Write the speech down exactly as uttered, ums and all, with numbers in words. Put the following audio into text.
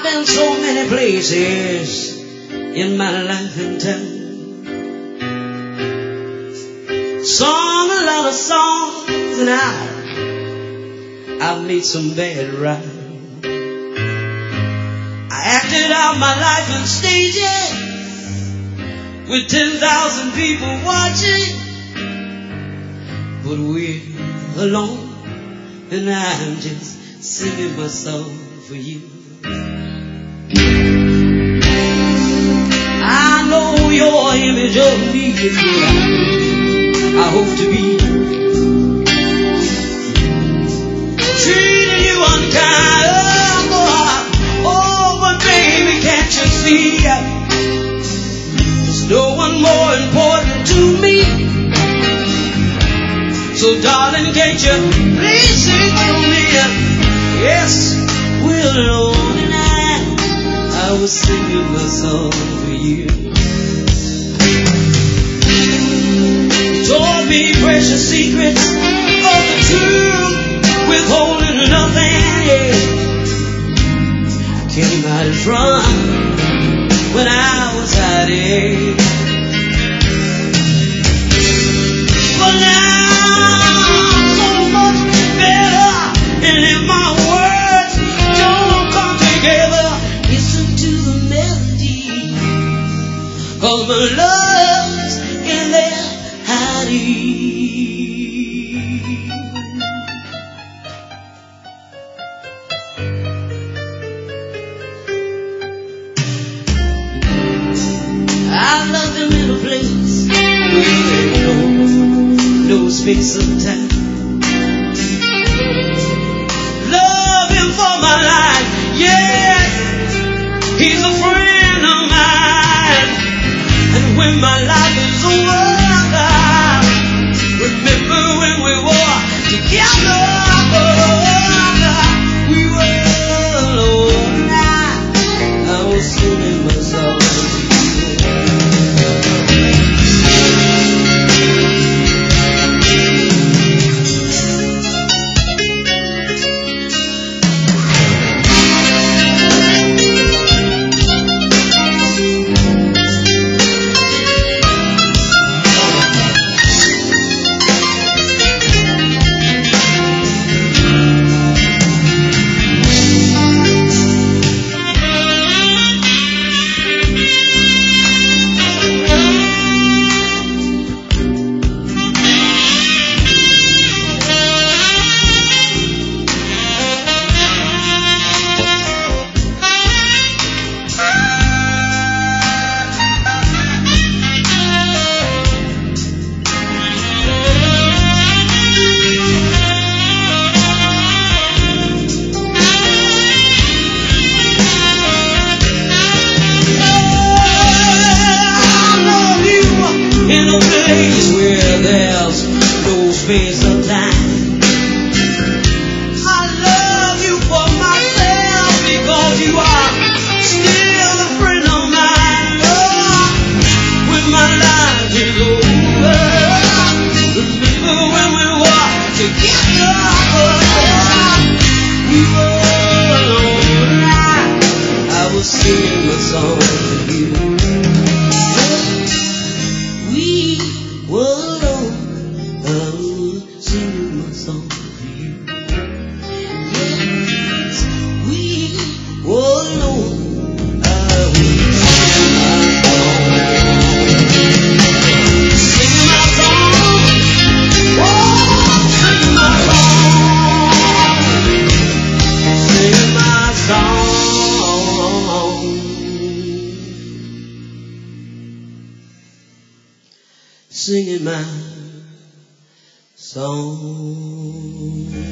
been so many places in my life and time. Sung a lot of songs and I, I've made some bad rhymes. I acted out my life on stages with ten thousand people watching. But we're alone and I'm just singing my song for you. I know your image of me is good. I hope to be treating you unkind. Oh, oh, but baby, can't you see? There's no one more important to me. So darling, can't you please sing for me? Yes, we're alone and I, I was singing my song for you. Told me precious secrets of the truth, withholding nothing, yeah. Came out in front when I was hiding. But now I'm so much better, and if my words don't come together, listen to the melody, 'cause my love's in there. I love him in a place where there no, no space of time. Love him for my life, yes, he's a friend of mine. And when my life is over, remember when we were together, we were alone. I, I was singing my song to singing my song.